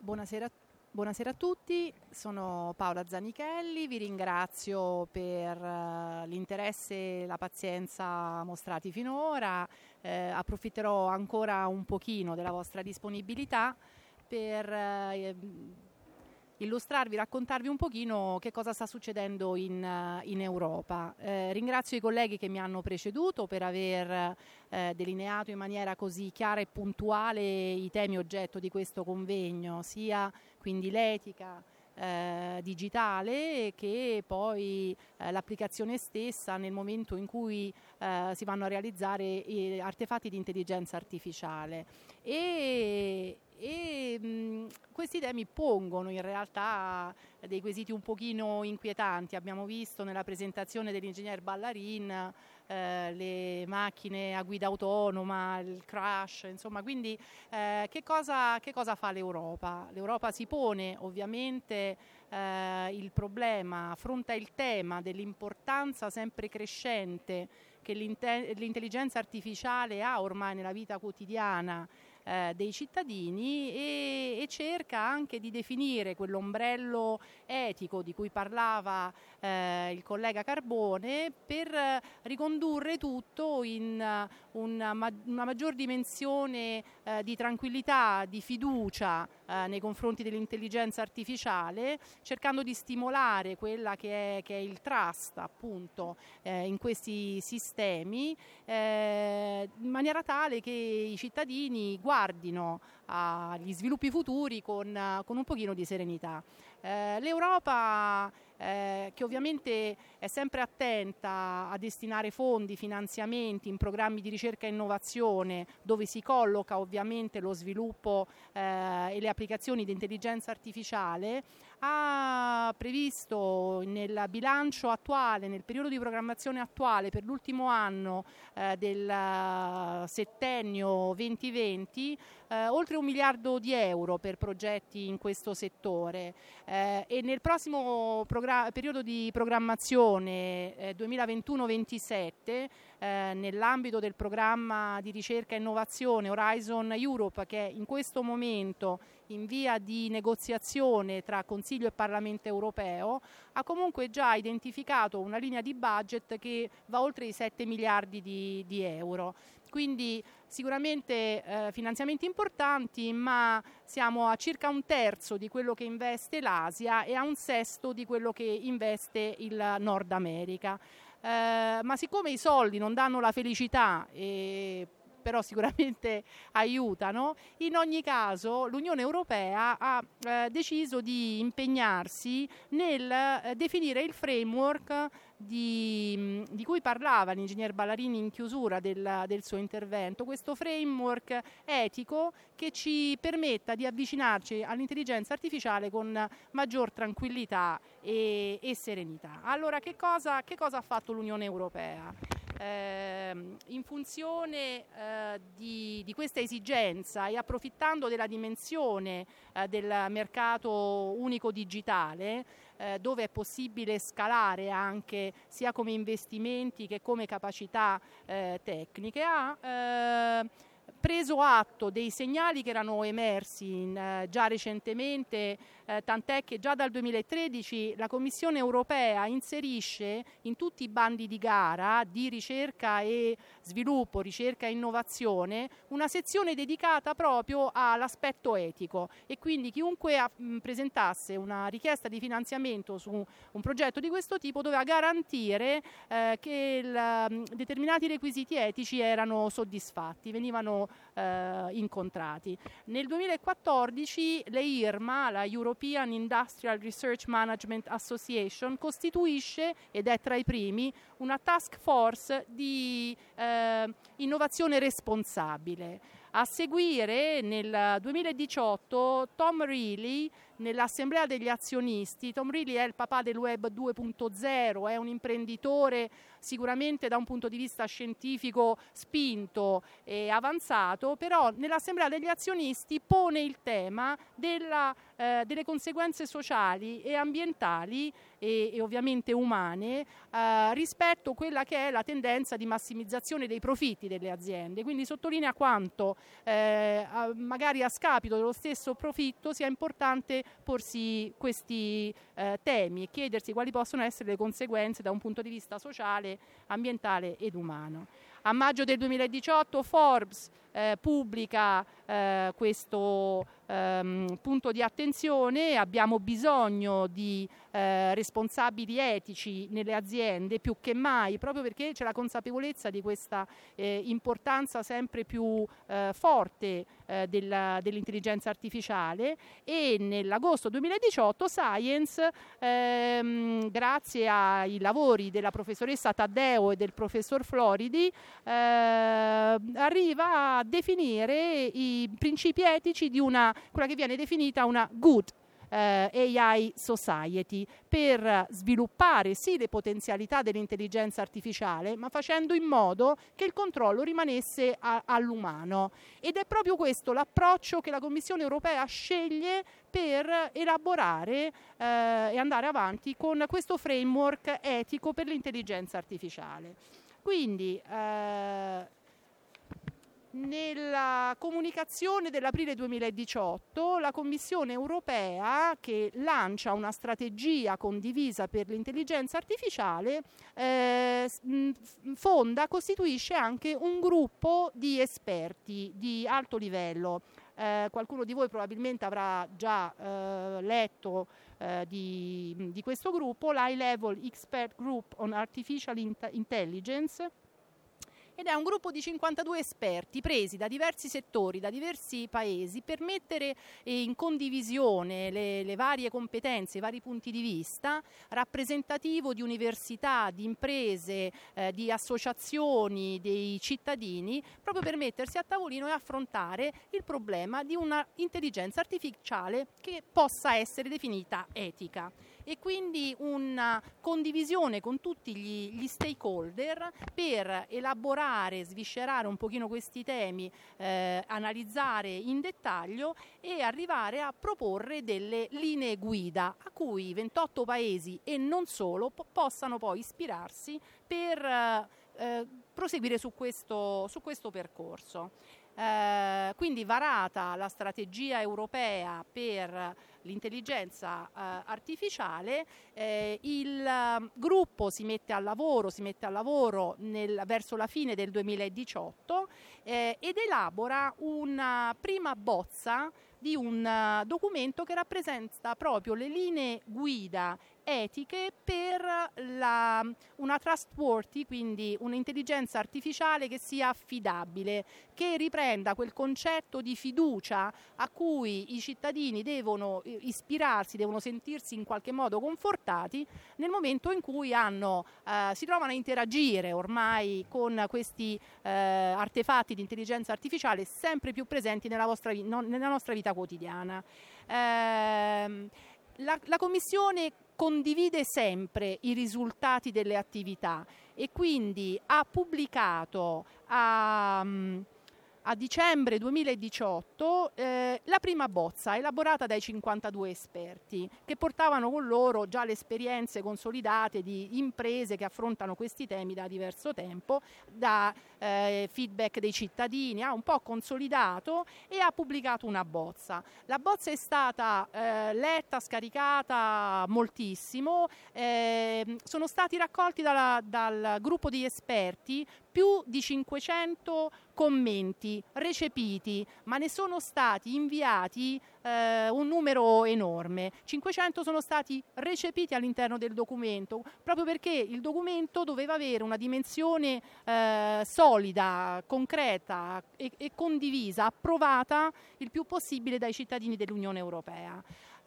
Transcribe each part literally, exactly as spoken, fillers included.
Buonasera, buonasera a tutti, sono Paola Zanichelli, vi ringrazio per uh, l'interesse e la pazienza mostrati finora, eh, approfitterò ancora un pochino della vostra disponibilità per uh, illustrarvi, raccontarvi un pochino che cosa sta succedendo in, in Europa. Eh, ringrazio i colleghi che mi hanno preceduto per aver eh, delineato in maniera così chiara e puntuale i temi oggetto di questo convegno, sia quindi l'etica eh, digitale che poi eh, l'applicazione stessa nel momento in cui eh, si vanno a realizzare eh, artefatti di intelligenza artificiale. E, E mh, questi temi pongono in realtà dei quesiti un pochino inquietanti. Abbiamo visto nella presentazione dell'ingegner Ballarin eh, le macchine a guida autonoma, il crash, insomma, quindi eh, che cosa, che cosa fa l'Europa? L'Europa si pone ovviamente eh, il problema, affronta il tema dell'importanza sempre crescente che l'intelligenza artificiale ha ormai nella vita quotidiana Eh, dei cittadini e, e cerca anche di definire quell'ombrello etico di cui parlava eh, il collega Carbone per eh, ricondurre tutto in uh, una, ma- una maggior dimensione eh, di tranquillità, di fiducia eh, nei confronti dell'intelligenza artificiale, cercando di stimolare quella che è, che è il trust appunto eh, in questi sistemi eh, in maniera tale che i cittadini guardino agli sviluppi futuri con, con un pochino di serenità. Eh, L'Europa eh, che ovviamente è sempre attenta a destinare fondi, finanziamenti in programmi di ricerca e innovazione dove si colloca ovviamente lo sviluppo eh, e le applicazioni di intelligenza artificiale, ha previsto nel bilancio attuale, nel periodo di programmazione attuale per l'ultimo anno eh, del settennio duemilaventi eh, oltre un miliardo di euro per progetti in questo settore eh, e nel prossimo progra- periodo di programmazione eh, duemilaventuno ventisette eh, nell'ambito del programma di ricerca e innovazione Horizon Europe, che è in questo momento in via di negoziazione tra Consiglio e Parlamento europeo, ha comunque già identificato una linea di budget che va oltre i sette miliardi di, di euro. Quindi sicuramente eh, finanziamenti importanti, ma siamo a circa un terzo di quello che investe l'Asia e a un sesto di quello che investe il Nord America. Eh, ma siccome i soldi non danno la felicità e però sicuramente aiutano, in ogni caso l'Unione Europea ha eh, deciso di impegnarsi nel eh, definire il framework di, di cui parlava l'ingegner Ballarini in chiusura del, del suo intervento, questo framework etico che ci permetta di avvicinarci all'intelligenza artificiale con maggior tranquillità e, e serenità. Allora, che cosa, che cosa ha fatto l'Unione Europea? Eh, in funzione eh, di, di questa esigenza e approfittando della dimensione eh, del mercato unico digitale, eh, dove è possibile scalare anche sia come investimenti che come capacità eh, tecniche, ha eh, preso atto dei segnali che erano emersi in, eh, già recentemente, eh, tant'è che già dal duemilatredici la Commissione europea inserisce in tutti i bandi di gara di ricerca e sviluppo, ricerca e innovazione, una sezione dedicata proprio all'aspetto etico, e quindi chiunque a, mh, presentasse una richiesta di finanziamento su un progetto di questo tipo doveva garantire eh, che il, mh, determinati requisiti etici erano soddisfatti, venivano Eh, incontrati. Nel duemilaquattordici l'E I R M A, la European Industrial Research Management Association, costituisce, ed è tra i primi, una task force di eh, innovazione responsabile. A seguire, nel duemiladiciotto, Tom Reilly, nell'assemblea degli azionisti. Tom Reilly è il papà del web due punto zero, è un imprenditore sicuramente da un punto di vista scientifico spinto e avanzato, però nell'assemblea degli azionisti pone il tema della, eh, delle conseguenze sociali e ambientali e, e ovviamente umane eh, rispetto a quella che è la tendenza di massimizzazione dei profitti delle aziende. Quindi sottolinea quanto eh, a, magari a scapito dello stesso profitto sia importante porsi questi eh, temi e chiedersi quali possono essere le conseguenze da un punto di vista sociale, ambientale ed umano. A maggio del duemiladiciotto Forbes eh, pubblica eh, questo ehm, punto di attenzione: abbiamo bisogno di eh, responsabili etici nelle aziende più che mai, proprio perché c'è la consapevolezza di questa eh, importanza sempre più eh, forte eh, della, dell'intelligenza artificiale. E nell'agosto duemiladiciotto Science, ehm, grazie ai lavori della professoressa Taddeo e del professor Floridi, eh, arriva a definire i principi etici di una, quella che viene definita una good eh, A I society, per sviluppare sì le potenzialità dell'intelligenza artificiale, ma facendo in modo che il controllo rimanesse a, all'umano. Ed è proprio questo l'approccio che la Commissione europea sceglie per elaborare eh, e andare avanti con questo framework etico per l'intelligenza artificiale. Quindi eh, nella comunicazione dell'aprile duemiladiciotto la Commissione europea, che lancia una strategia condivisa per l'intelligenza artificiale, eh, fonda, costituisce anche un gruppo di esperti di alto livello. Eh, qualcuno di voi probabilmente avrà già eh, letto eh, di, di questo gruppo, l'High Level Expert Group on Artificial Intelligence, ed è un gruppo di cinquantadue esperti presi da diversi settori, da diversi paesi, per mettere in condivisione le, le varie competenze, i vari punti di vista, rappresentativo di università, di imprese, eh, di associazioni, dei cittadini, proprio per mettersi a tavolino e affrontare il problema di una intelligenza artificiale che possa essere definita etica. E quindi una condivisione con tutti gli, gli stakeholder per elaborare, sviscerare un pochino questi temi, eh, analizzare in dettaglio e arrivare a proporre delle linee guida a cui ventotto paesi e non solo po- possano poi ispirarsi per eh, proseguire su questo, su questo percorso. Eh, quindi varata la strategia europea per l'intelligenza eh, artificiale, eh, il uh, gruppo si mette al lavoro, si mette al lavoro nel, verso la fine del duemiladiciotto eh, ed elabora una prima bozza di un uh, documento che rappresenta proprio le linee guida etiche per la, una trustworthy, quindi un'intelligenza artificiale che sia affidabile, che riprenda quel concetto di fiducia a cui i cittadini devono ispirarsi, devono sentirsi in qualche modo confortati nel momento in cui hanno, eh, si trovano a interagire ormai con questi eh, artefatti di intelligenza artificiale sempre più presenti nella, vostra, no, nella nostra vita quotidiana. Eh, la, la Commissione condivide sempre i risultati delle attività e quindi ha pubblicato a, a dicembre duemiladiciotto eh, la prima bozza elaborata dai cinquantadue esperti, che portavano con loro già le esperienze consolidate di imprese che affrontano questi temi da diverso tempo, da eh, feedback dei cittadini, ha un po' consolidato e ha pubblicato una bozza. La bozza è stata eh, letta, scaricata moltissimo, eh, sono stati raccolti dalla, dal gruppo di esperti più di cinquecento commenti recepiti, ma ne sono stati inviati eh, un numero enorme. cinquecento sono stati recepiti all'interno del documento, proprio perché il documento doveva avere una dimensione eh, solida, concreta e, e condivisa, approvata il più possibile dai cittadini dell'Unione Europea.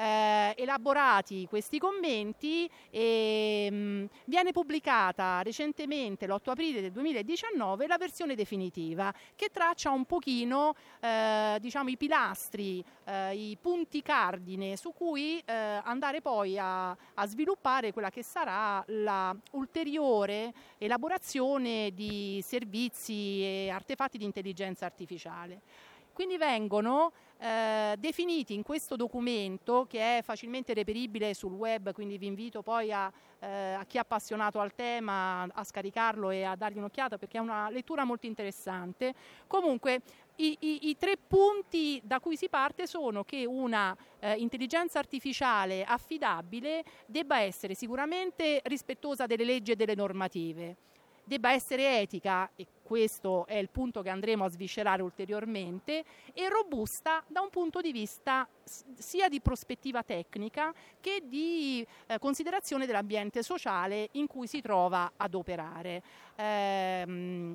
eh, elaborati questi commenti, e, mh, viene pubblicata recentemente, l'otto aprile del duemiladiciannove, la versione definitiva, che traccia un pochino eh, diciamo i pilastri, eh, i punti cardine su cui eh, andare poi a, a sviluppare quella che sarà la ulteriore elaborazione di servizi e artefatti di intelligenza artificiale. Quindi vengono eh, definiti in questo documento, che è facilmente reperibile sul web, quindi vi invito poi a, eh, a chi è appassionato al tema a scaricarlo e a dargli un'occhiata, perché è una lettura molto interessante. Comunque i, i, i tre punti da cui si parte sono che una eh, intelligenza artificiale affidabile debba essere sicuramente rispettosa delle leggi e delle normative, debba essere etica, e questo è il punto che andremo a sviscerare ulteriormente, e robusta da un punto di vista sia di prospettiva tecnica che di eh, considerazione dell'ambiente sociale in cui si trova ad operare. Ehm,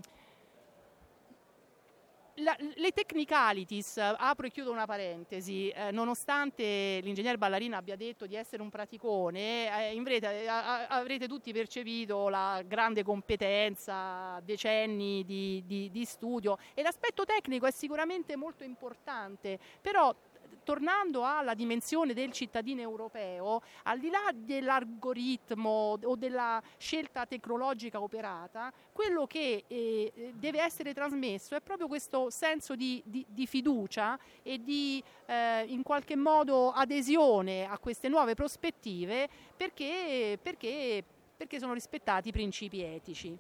La, le technicalities, apro e chiudo una parentesi, eh, nonostante l'ingegner Ballarina abbia detto di essere un praticone, eh, in vrete, a, avrete tutti percepito la grande competenza, decenni di, di, di studio, e l'aspetto tecnico è sicuramente molto importante, però tornando alla dimensione del cittadino europeo, al di là dell'algoritmo o della scelta tecnologica operata, quello che eh, deve essere trasmesso è proprio questo senso di, di, di fiducia e di eh, in qualche modo adesione a queste nuove prospettive, perché, perché, perché sono rispettati i principi etici.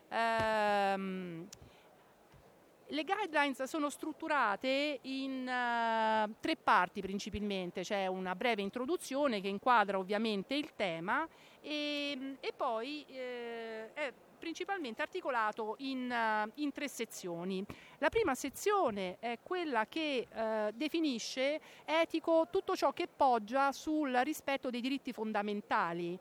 Ehm, Le guidelines sono strutturate in uh, tre parti principalmente. C'è una breve introduzione che inquadra ovviamente il tema, e, e poi eh, è principalmente articolato in, uh, in tre sezioni. La prima sezione è quella che uh, definisce etico tutto ciò che poggia sul rispetto dei diritti fondamentali,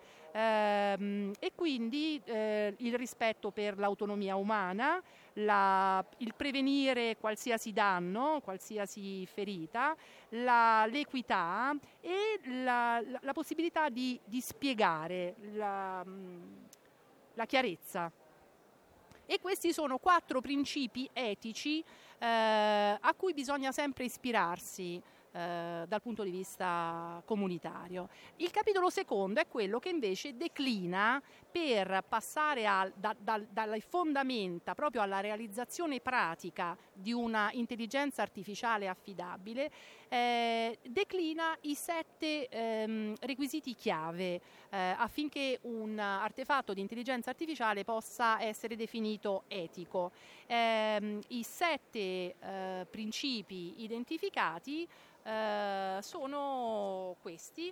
ehm, e quindi eh, il rispetto per l'autonomia umana, La, il prevenire qualsiasi danno, qualsiasi ferita, la, l'equità e la, la, la possibilità di, di spiegare la, la chiarezza. E questi sono quattro principi etici eh, a cui bisogna sempre ispirarsi eh, dal punto di vista comunitario. Il capitolo secondo è quello che invece declina, per passare a, da, da, dalle fondamenta proprio alla realizzazione pratica di una intelligenza artificiale affidabile, eh, declina i sette ehm, requisiti chiave eh, affinché un artefatto di intelligenza artificiale possa essere definito etico. Eh, I sette eh, principi identificati eh, sono questi.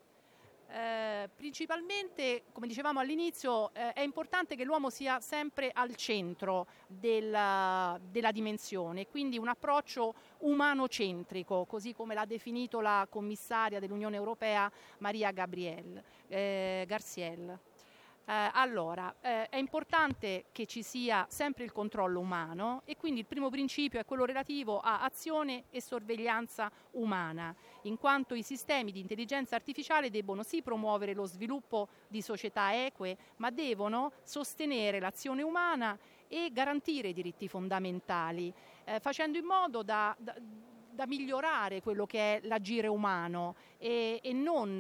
Eh, principalmente, come dicevamo all'inizio, eh, è importante che l'uomo sia sempre al centro della, della dimensione, quindi un approccio umanocentrico, così come l'ha definito la commissaria dell'Unione Europea Maria Gabriel, eh, Garciel. Eh, allora, eh, è importante che ci sia sempre il controllo umano, e quindi il primo principio è quello relativo a azione e sorveglianza umana, in quanto i sistemi di intelligenza artificiale debbono sì promuovere lo sviluppo di società eque, ma devono sostenere l'azione umana e garantire i diritti fondamentali, eh, facendo in modo da, da da migliorare quello che è l'agire umano e, e non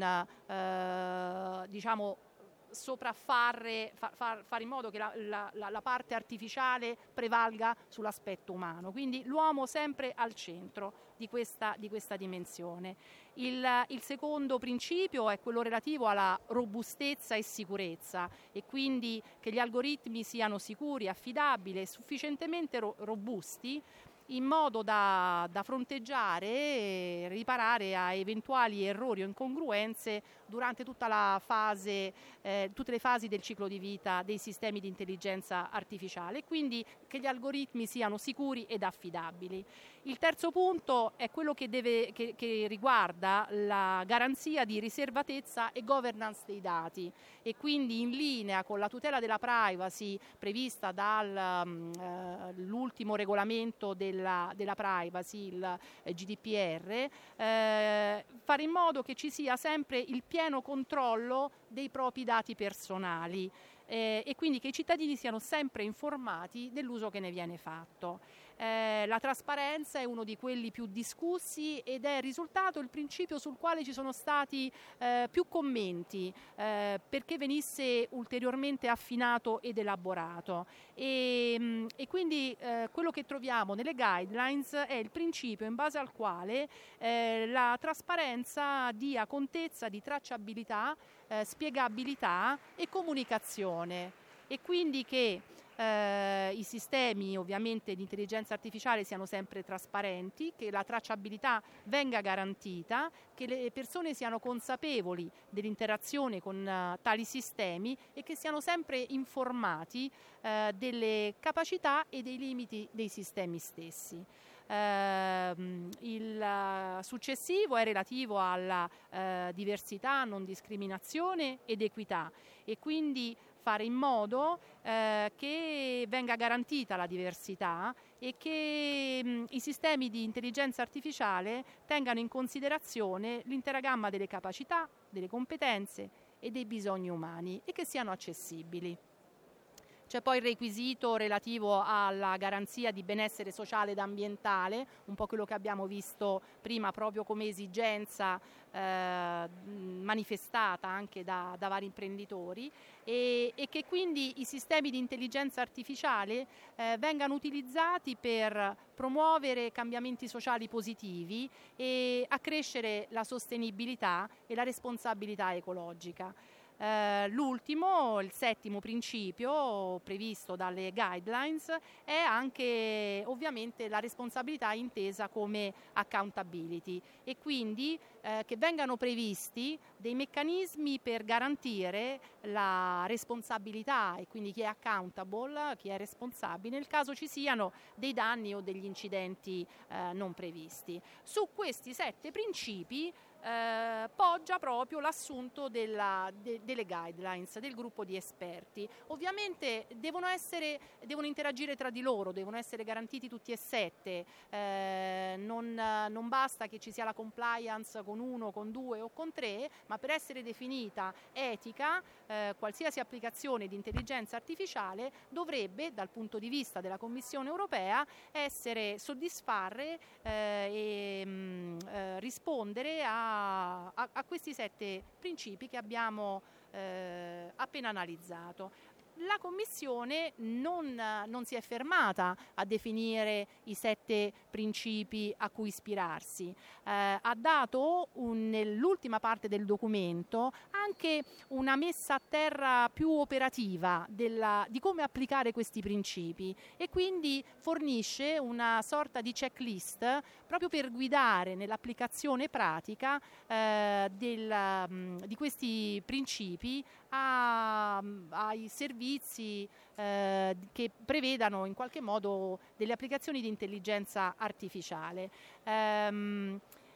eh, diciamo sopraffare, far, far, fare in modo che la, la, la parte artificiale prevalga sull'aspetto umano. Quindi l'uomo sempre al centro di questa, di questa dimensione. Il, il secondo principio è quello relativo alla robustezza e sicurezza, e quindi che gli algoritmi siano sicuri, affidabili e sufficientemente ro- robusti, in modo da, da fronteggiare e riparare a eventuali errori o incongruenze durante tutta la fase, eh, tutte le fasi del ciclo di vita dei sistemi di intelligenza artificiale, quindi che gli algoritmi siano sicuri ed affidabili. Il terzo punto è quello che, deve, che, che riguarda la garanzia di riservatezza e governance dei dati, e quindi in linea con la tutela della privacy prevista dall'ultimo um, uh, regolamento della, della privacy, il G D P R, eh, fare in modo che ci sia sempre il pieno controllo dei propri dati personali eh, e quindi che i cittadini siano sempre informati dell'uso che ne viene fatto. Eh, la trasparenza è uno di quelli più discussi ed è risultato il principio sul quale ci sono stati eh, più commenti eh, perché venisse ulteriormente affinato ed elaborato, e, mh, e quindi eh, quello che troviamo nelle guidelines è il principio in base al quale eh, la trasparenza dia contezza di tracciabilità, eh, spiegabilità e comunicazione, e quindi che Eh, i sistemi ovviamente di intelligenza artificiale siano sempre trasparenti, che la tracciabilità venga garantita, che le persone siano consapevoli dell'interazione con uh, tali sistemi e che siano sempre informati uh, delle capacità e dei limiti dei sistemi stessi. Uh, il uh, successivo è relativo alla uh, diversità, non discriminazione ed equità, e quindi fare in modo eh, che venga garantita la diversità e che mh, i sistemi di intelligenza artificiale tengano in considerazione l'intera gamma delle capacità, delle competenze e dei bisogni umani, e che siano accessibili. C'è poi il requisito relativo alla garanzia di benessere sociale ed ambientale, un po' quello che abbiamo visto prima proprio come esigenza eh, manifestata anche da, da vari imprenditori, e, e che quindi i sistemi di intelligenza artificiale eh, vengano utilizzati per promuovere cambiamenti sociali positivi e accrescere la sostenibilità e la responsabilità ecologica. Uh, l'ultimo, il settimo principio previsto dalle guidelines è anche ovviamente la responsabilità intesa come accountability, e quindi uh, che vengano previsti dei meccanismi per garantire la responsabilità, e quindi chi è accountable, chi è responsabile nel caso ci siano dei danni o degli incidenti uh, non previsti. Su questi sette principi Eh, poggia proprio l'assunto della, de, delle guidelines del gruppo di esperti. Ovviamente devono essere, devono interagire tra di loro, devono essere garantiti tutti e sette, eh, non, non basta che ci sia la compliance con uno, con due o con tre, ma per essere definita etica eh, qualsiasi applicazione di intelligenza artificiale dovrebbe, dal punto di vista della Commissione europea, essere soddisfare eh, e mh, eh, rispondere a A, a questi sette principi che abbiamo eh, appena analizzato. La Commissione non, non si è fermata a definire i sette principi a cui ispirarsi, eh, ha dato un, nell'ultima parte del documento anche una messa a terra più operativa della, di come applicare questi principi, e quindi fornisce una sorta di checklist proprio per guidare nell'applicazione pratica eh, del, mh, di questi principi a, ai servizi eh, che prevedano in qualche modo delle applicazioni di intelligenza artificiale. Ehm,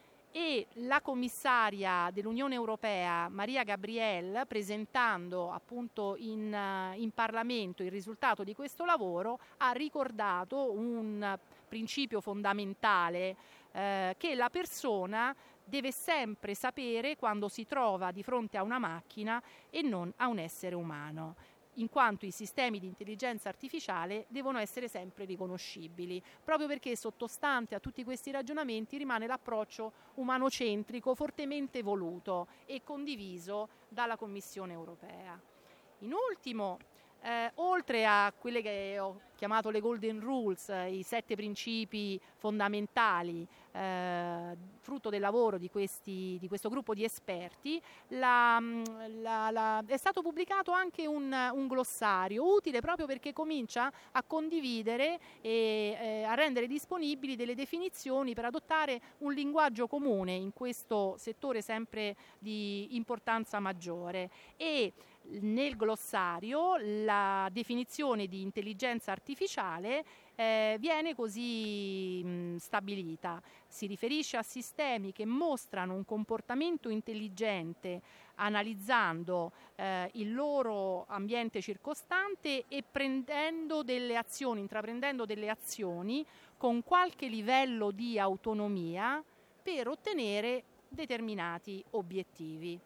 e la commissaria dell'Unione Europea Maria Gabriel, presentando appunto in, in Parlamento il risultato di questo lavoro, ha ricordato un principio fondamentale eh, che la persona deve sempre sapere quando si trova di fronte a una macchina e non a un essere umano, in quanto i sistemi di intelligenza artificiale devono essere sempre riconoscibili, proprio perché sottostante a tutti questi ragionamenti rimane l'approccio umanocentrico fortemente voluto e condiviso dalla Commissione europea. In ultimo, Eh, oltre a quelle che ho chiamato le golden rules, eh, i sette principi fondamentali eh, frutto del lavoro di, questi, di questo gruppo di esperti, la, la, la, è stato pubblicato anche un, un glossario utile proprio perché comincia a condividere e eh, a rendere disponibili delle definizioni per adottare un linguaggio comune in questo settore sempre di importanza maggiore. E nel glossario la definizione di intelligenza artificiale eh, viene così mh, stabilita. Si riferisce a sistemi che mostrano un comportamento intelligente analizzando eh, il loro ambiente circostante e prendendo delle azioni, intraprendendo delle azioni con qualche livello di autonomia per ottenere determinati obiettivi.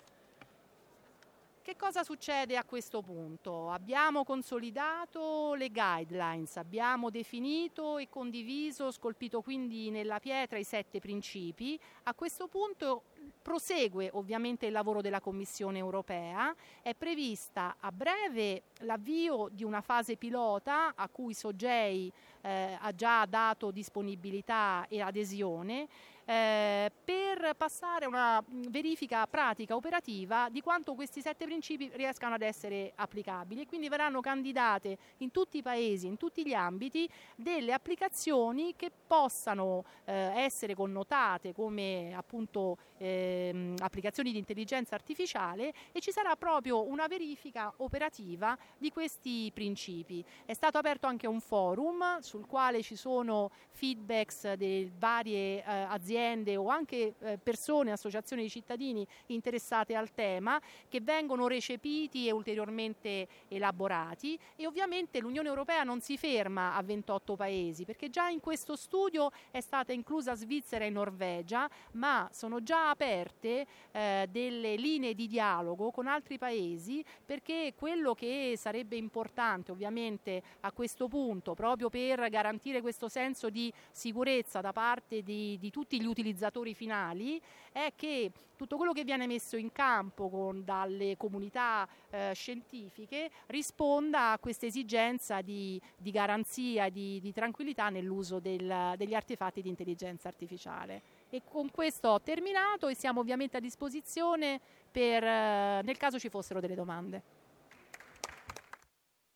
Che cosa succede a questo punto? Abbiamo consolidato le guidelines, abbiamo definito e condiviso, scolpito quindi nella pietra i sette principi. A questo punto prosegue ovviamente il lavoro della Commissione europea, è prevista a breve l'avvio di una fase pilota a cui Sogei eh, ha già dato disponibilità e adesione, Eh, per passare a una verifica pratica operativa di quanto questi sette principi riescano ad essere applicabili, e quindi verranno candidate in tutti i paesi, in tutti gli ambiti, delle applicazioni che possano eh, essere connotate come appunto eh, applicazioni di intelligenza artificiale, e ci sarà proprio una verifica operativa di questi principi. È stato aperto anche un forum sul quale ci sono feedbacks di varie eh, aziende o anche eh, persone, associazioni di cittadini interessate al tema, che vengono recepiti e ulteriormente elaborati. E ovviamente l'Unione Europea non si ferma a ventotto paesi, perché già in questo studio è stata inclusa Svizzera e Norvegia, ma sono già aperte eh, delle linee di dialogo con altri paesi, perché quello che sarebbe importante ovviamente a questo punto, proprio per garantire questo senso di sicurezza da parte di, di tutti gli utilizzatori finali, è che tutto quello che viene messo in campo con, dalle comunità eh, scientifiche risponda a questa esigenza di, di garanzia, di, di tranquillità nell'uso del, degli artefatti di intelligenza artificiale. E con questo ho terminato e siamo ovviamente a disposizione per, eh, nel caso ci fossero delle domande.